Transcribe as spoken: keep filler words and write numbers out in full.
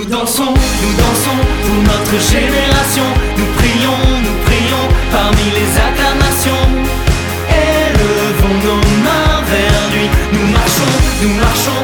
dansons, nous dansons pour notre génération. Nous prions, nous prions parmi les acclamations. Élevons nos mains vers lui. Nous marchons, nous marchons